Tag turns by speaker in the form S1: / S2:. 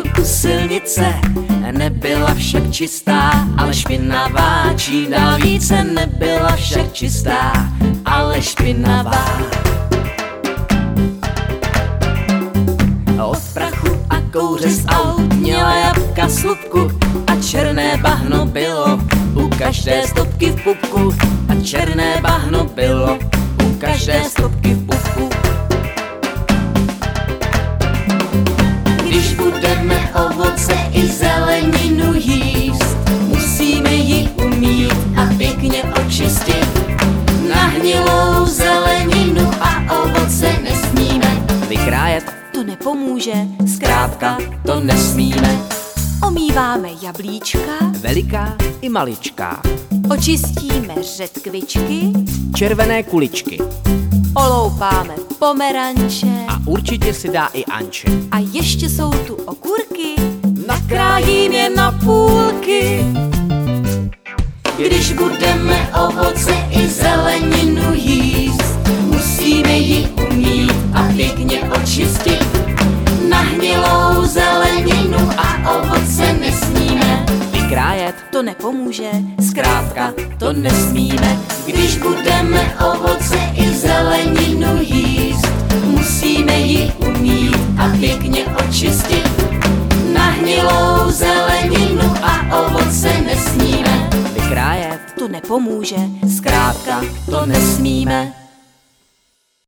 S1: jedu u silnice, nebyla však čistá, ale špinavá. Čím dál více nebyla však čistá, ale špinavá. Od prachu a kouře z aut měla jabka slupku a černé bahno bylo u každé stopky v pupku. A černé bahno bylo u každé stopky v pupku. Když budeme ovoce i zeleninu jíst, musíme ji umýt a pěkně očistit. Nahnilou zeleninu a ovoce nesmíme vykrájet, to nepomůže, zkrátka to nesmíme.
S2: Omýváme jablíčka,
S1: Veliká i maličká,
S2: očistíme řetkvičky,
S1: červené kuličky
S2: oloupáme pomeranče
S1: a určitě si dá i Anče.
S2: a ještě jsou tu okurky.
S1: Nakrájím je na půlky. Když budeme ovoce i zeleninu jíst, musíme ji umýt a pěkně očistit. Nahnilou zeleninu a ovoce nesmíme vykrájet,
S2: To nepomůže,
S1: zkrátka to nesmíme. Když budeme ovoce i zeleninu jíst, musíme ji umýt a pěkně očistit. Nahnilou zeleninu a ovoce nesmíme vykrájet,
S2: to nepomůže.
S1: zkrátka to nesmíme.